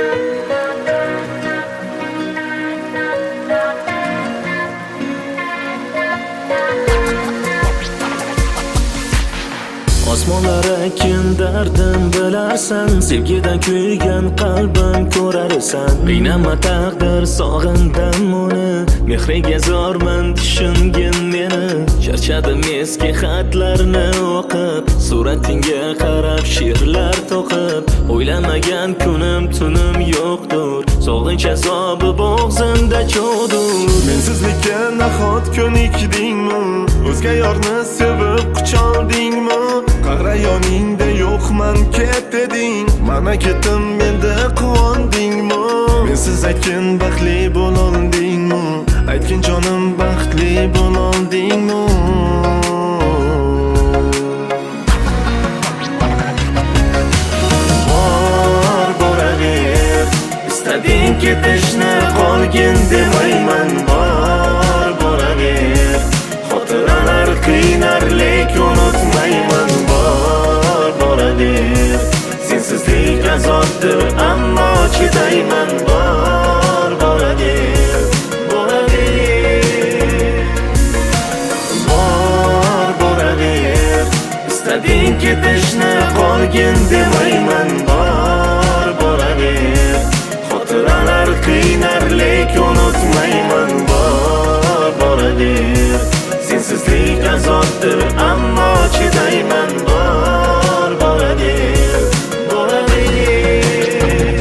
Osmonlar ekin dardim bilarsan, sevgidan kuygan qalbim ko'rarsan. Qiynama taqdir sog'indim uni, mehriga zorman tushungin meni. Charchadim eski xatlarni o'qib, suratingga qarab she'rlar to'qib. O'ylamagan kunim tunim yo'qdir, sog'inch azobi bo'g'zimda cho'g'dir. Mensizlikka nahot ko'nikdingmi? O'zga yorni sevib qucholdingmi? Qarayoningda yo'qman ket deding, mana ketdim menda quvondingmi? Mensiz aytgin baxtli bo'loldingmi? Aytgin jonim baxtli bo'loldingmi? Bor boraver, istading ketishni qolgin demayman. Bor boraver, xotiralar qiynar lek unutmayman. Sensizlik azobdir ammo chidayman. Bor boraver, boraver. Bor boraver, istading ketishni qolgin demayman. Bor boraver, xotiralar qiynar lek unutmayman. Bor boraver, sensizlik azobdir ammo chidayman. Bor boraver, boraver.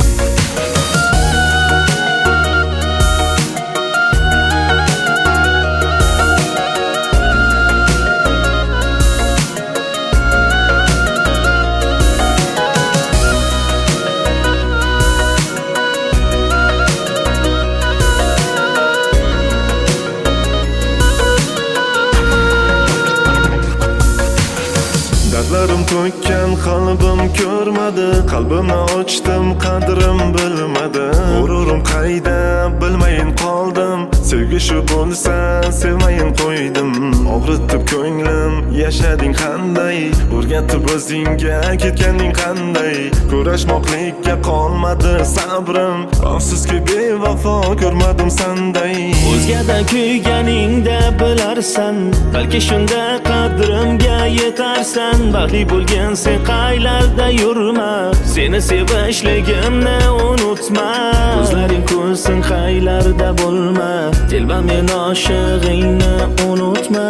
Dardlarim to'kkan qalbim ko'rmadi, qalbimni ochdim qadrim bilmadi. G'ururim qayda bilmayin qoldim, sevgi shu bo'lsa sevmayin qo'ydim. Og'ritib ko'nglim yashading qanday, o'rgatib o'zingga ketganing qanday. Ko'rashmoqlikka qolmadi sabrim, afsuski bevafo ko'rmadim sanday. O'zgada kuyganingda bilarsan, balki shunda qadrimga yetarsan. Baxtli bo'lgan sen qaylarda yurma, seni sevishligimni unutma. Ko'zlaring ko'rsin qaylarda bo'lma, telba men oshig'ingni unutma.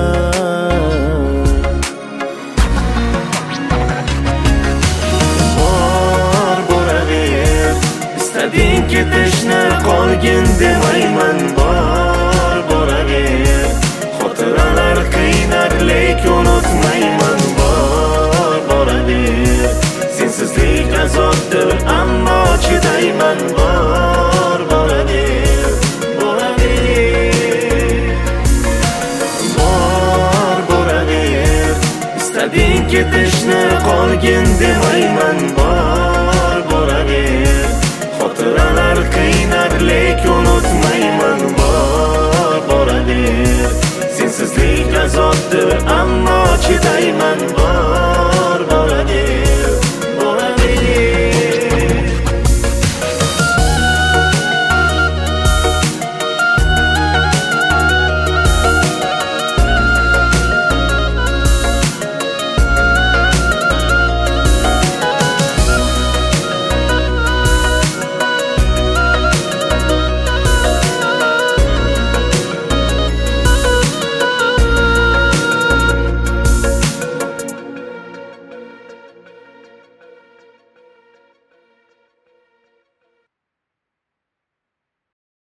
Bor boraver, istading ketishni qolgin demayman. Bor boraver, xotiralar qiynar lek unutmayman. Bor boraver, sensizlik azobdir ammo chidayman. Bor boraver, boraver. Bor boraver, istading ketishni qolgin demayman.